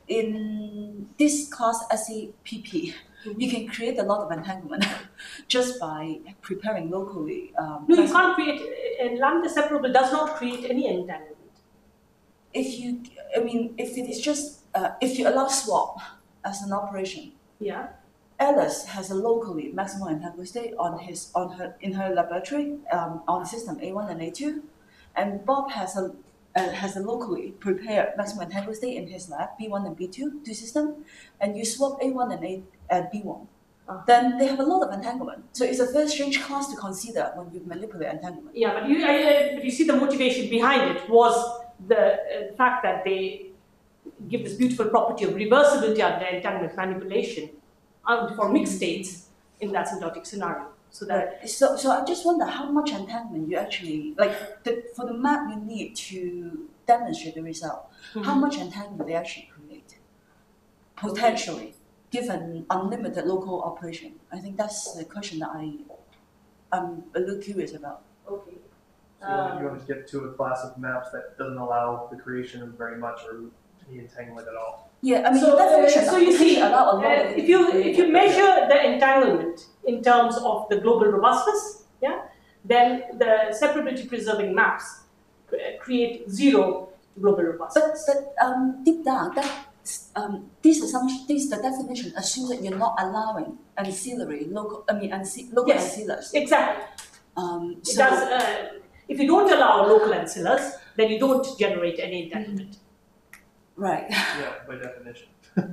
in this class S C P P, you can create a lot of entanglement just by preparing locally. Um, No, you can't create, and lambda separable does not create any entanglement. If you, I mean, if it is just uh, if you allow swap as an operation, Yeah. Alice has a locally maximum entanglement state on his on her in her laboratory um, on system A one and A two, and Bob has a uh, has a locally prepared maximum entanglement state in his lab B one and B two two system, and you swap A one and A and B one. Uh-huh. Then they have a lot of entanglement. So it's a very strange class to consider when you manipulate entanglement. Yeah, but you, I, I- but you see the motivation behind it was the uh, fact that they give this beautiful property of reversibility under entanglement manipulation um, for mixed states in the asymptotic scenario. So that Right. So, so I just wonder how much entanglement you actually like the, for the map you need to demonstrate the result. How much entanglement they actually create potentially, given unlimited local operation. I think that's the question that I I'm a little curious about. okay. So you want- you want to get to a class of maps that doesn't allow the creation of very much or any entanglement at all. Yeah, I mean So, the definition uh, so you see, allow a lot uh, of if you if you measure the entanglement in terms of the global robustness, yeah, then the separability preserving maps cre- create zero global robustness. But but um, deep down, that um, this assumption, this the definition assumes that you're not allowing ancillary local. I mean, anci- local Yes. ancillars. Exactly. Um, It so does, uh, if you don't allow local ancillars, then you don't generate any entanglement. right. Yeah, by definition.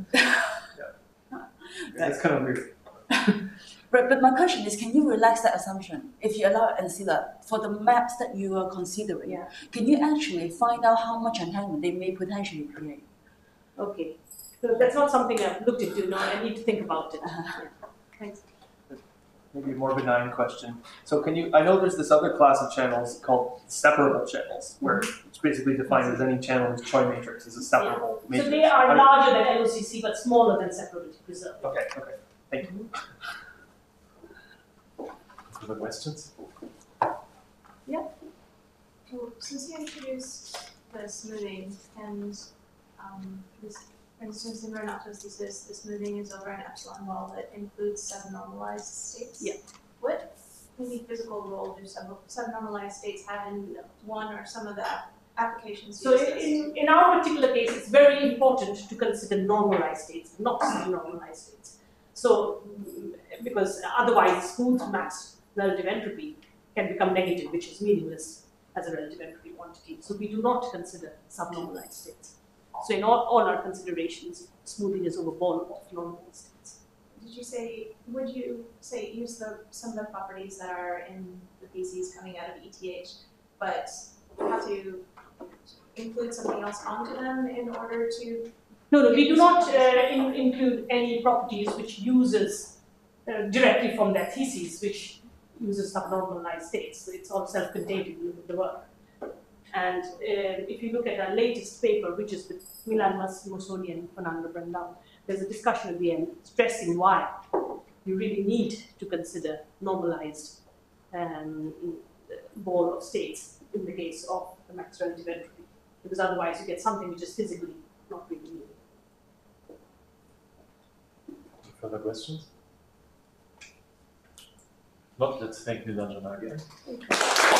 yeah. That's kind of weird. But, but my question is, can you relax that assumption if you allow ancillar for the maps that you are considering? Yeah. Can you actually find out how much entanglement they may potentially create? Okay. So that's not something I've looked into. No, I need to think about it. Uh-huh. Yeah. Thanks. Maybe a more benign question. So can you, I know there's this other class of channels called separable channels, where it's basically defined as any channel whose Choi matrix is a separable So matrix. they are How do- larger than L O C C, but smaller than separability preserved. Okay, okay, thank you. Other questions? Well, since you introduced the smoothing and um, this, for instance, in Renato's thesis, the smoothing is over an epsilon wall that includes subnormalized states. Yeah. What maybe physical role do sub subnormalized states have in one or some of the applications? So you discussed? in, in our particular case, it's very important to consider normalized states, not subnormalized states. So mm, because otherwise smooth mass relative entropy can become negative, which is meaningless as a relative entropy quantity. So we do not consider subnormalized states. So in all, all our considerations, smoothing is over ball of normalized states. Did you say, would you say use the, some of the properties that are in the theses coming out of E T H, but have to include something else onto them in order to? No, no, we do not uh, in, include any properties which uses uh, directly from their theses, which uses subnormalized states. It's all self-contained in the work. And uh, if you look at our latest paper, which is with Milan Mossoni and Fernando Brandão, there's a discussion at the end stressing why you really need to consider normalized um, ball of states in the case of the max relative entropy, because otherwise you get something which is physically not really needed. Further questions? Not, let's thank Nilanjana again. Okay.